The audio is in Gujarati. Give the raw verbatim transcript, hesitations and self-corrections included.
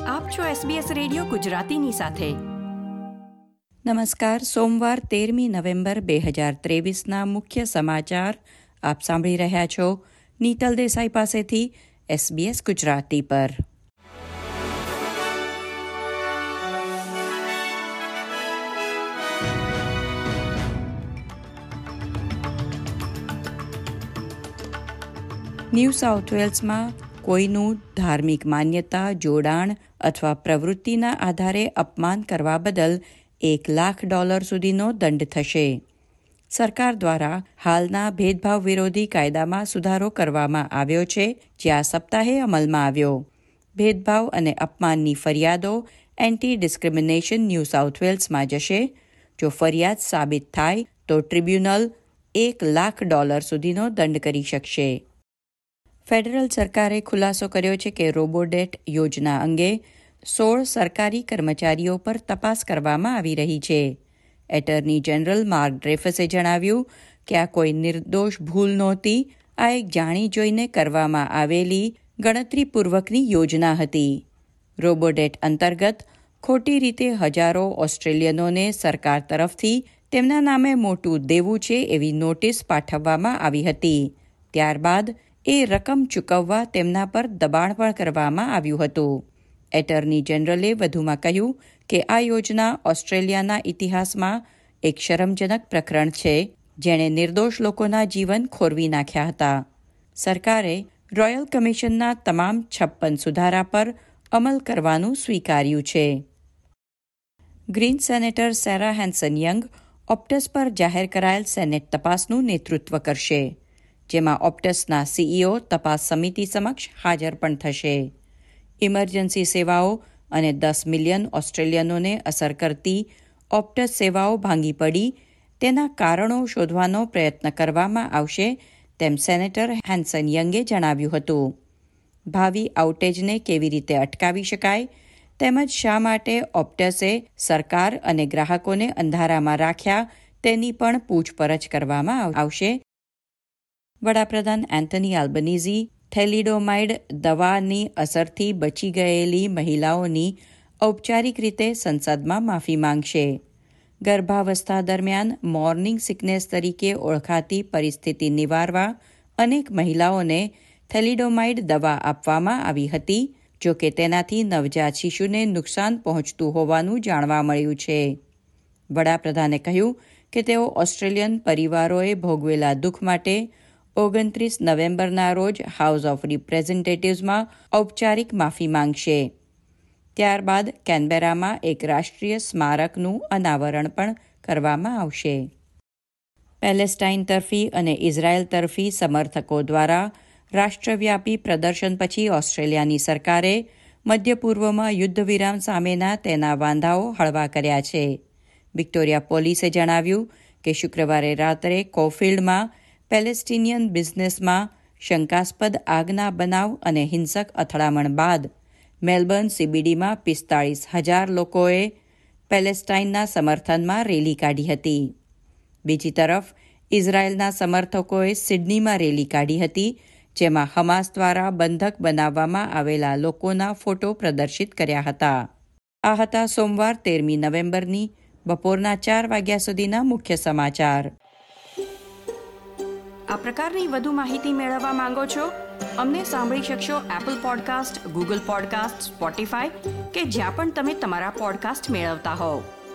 આપ છો એસબીએસ રેડિયો ગુજરાતીની સાથે. નમસ્કાર. સોમવાર તેરમી નવેમ્બર બે હજાર ત્રેવીસના મુખ્ય સમાચાર આપ સાંભળી રહ્યા છો નીતલ દેસાઈ પાસેથી એસબીએસ ગુજરાતી પર. ન્યૂ સાઉથ વેલ્સમાં કોઈનું ધાર્મિક માન્યતા, જોડાણ અથવા પ્રવૃત્તિના આધારે અપમાન કરવા બદલ એક લાખ ડોલર સુધીનો દંડ થશે. સરકાર દ્વારા હાલના ભેદભાવ વિરોધી કાયદામાં સુધારો કરવામાં આવ્યો છે, જે આ સપ્તાહે અમલમાં આવ્યો. ભેદભાવ અને અપમાનની ફરિયાદો એન્ટી ડિસ્ક્રિમિનેશન ન્યૂ સાઉથ વેલ્સમાં જશે. જો ફરિયાદ સાબિત થાય તો ટ્રિબ્યુનલ એક લાખ ડોલર સુધીનો દંડ કરી શકશે. ફેડરલ સરકારે ખુલાસો કર્યો છે કે રોબોડેટ યોજના અંગે સોળ સરકારી કર્મચારીઓ પર તપાસ કરવામાં આવી રહી છે. એટર્ની જનરલ માર્ક ડ્રેફસે જણાવ્યું કે આ કોઈ નિર્દોષ ભૂલ નહોતી. આ એક જાણી જોઈને કરવામાં આવેલી ગણતરીપૂર્વકની યોજના હતી. રોબોડેટ અંતર્ગત ખોટી રીતે હજારો ઓસ્ટ્રેલિયનોને સરકાર તરફથી તેમના નામે મોટું દેવું છે એવી નોટિસ પાઠવવામાં આવી હતી. ત્યારબાદ એ રકમ ચૂકવવા તેમના પર દબાણ પણ કરવામાં આવ્યું હતું. એટર્ની જનરલે વધુમાં કહ્યું કે આ યોજના ઓસ્ટ્રેલિયાના ઇતિહાસમાં એક શરમજનક પ્રકરણ છે, જેણે નિર્દોષ લોકોના જીવન ખોરવી નાખ્યા હતા. સરકારે રોયલ કમિશનના તમામ છપ્પન સુધારા પર અમલ કરવાનું સ્વીકાર્યું છે. Green senator Sarah Hanson Young Optus પર જાહેર કરાયેલ સેનેટ તપાસનું નેતૃત્વ કરશે, જેમાં ઓપ્ટસના સીઈઓ તપાસ સમિતિ સમક્ષ હાજર પણ થશે. ઇમરજન્સી સેવાઓ અને દસ મિલિયન ઓસ્ટ્રેલિયનોને અસર કરતી ઓપ્ટસ સેવાઓ ભાંગી પડી તેના કારણો શોધવાનો પ્રયત્ન કરવામાં આવશે, તેમ સેનેટર હેન્સન યંગે જણાવ્યું હતું. ભાવિ આઉટેજને કેવી રીતે અટકાવી શકાય તેમજ શા માટે ઓપ્ટસે સરકાર અને ગ્રાહકોને અંધારામાં રાખ્યા તેની પણ પૂછપરછ કરવામાં આવશે. વડાપ્રધાન એન્થની આલ્બનીઝી થેલિડોમાઇડ દવાની અસરથી બચી ગયેલી મહિલાઓની ઔપચારિક રીતે સંસદમાં માફી માંગશે. ગર્ભાવસ્થા દરમિયાન મોર્નિંગ સિકનેસ તરીકે ઓળખાતી પરિસ્થિતિ નિવારવા અનેક મહિલાઓને થેલિડોમાઇડ દવા આપવામાં આવી હતી, જો કે તેનાથી નવજાત શિશુને નુકસાન પહોંચતું હોવાનું જાણવા મળ્યું છે. વડાપ્રધાને કહ્યું કે તેઓ ઓસ્ટ્રેલિયન પરિવારોએ ભોગવેલા દુઃખ માટે ઓગણત્રીસ નવેમ્બરના રોજ હાઉસ ઓફ રિપ્રેઝેન્ટેટિવ્સમાં ઔપચારિક માફી માંગશે. ત્યારબાદ કેનબેરામાં એક રાષ્ટ્રીય સ્મારકનું અનાવરણ પણ કરવામાં આવશે. પેલેસ્ટાઇન તરફી અને ઇઝરાયલ તરફી સમર્થકો દ્વારા રાષ્ટ્રવ્યાપી પ્રદર્શન પછી ઓસ્ટ્રેલિયાની સરકારે મધ્ય પૂર્વમાં યુદ્ધ વિરામ સામેના તેના વાંધાઓ હળવા કર્યા છે. વિક્ટોરિયા પોલીસે જણાવ્યું કે શુક્રવારે રાત્રે કોફિલ્ડમાં પેલેસ્ટિનિયન બિઝનેસમાં શંકાસ્પદ આગના બનાવ અને હિંસક અથડામણ બાદ મેલબર્ન સીબીડીમાં પિસ્તાળીસ હજાર લોકોએ પેલેસ્ટાઇનના સમર્થનમાં રેલી કાઢી હતી. બીજી તરફ ઇઝરાયેલના સમર્થકોએ સિડનીમાં રેલી કાઢી હતી, જેમાં હમાસ દ્વારા બંધક બનાવવામાં આવેલા લોકોના ફોટો પ્રદર્શિત કર્યા હતા. આ હતા સોમવાર તેરમી નવેમ્બરની બપોરના ચાર વાગ્યા સુધીના મુખ્ય સમાચાર. આ પ્રકારની વધુ માહિતી મેળવવા માંગો છો? અમને સાંભળી શકશો Apple podcast, Google podcast, Spotify કે જ્યાં પણ તમે તમારા પોડકાસ્ટ મેળવતા હોવ.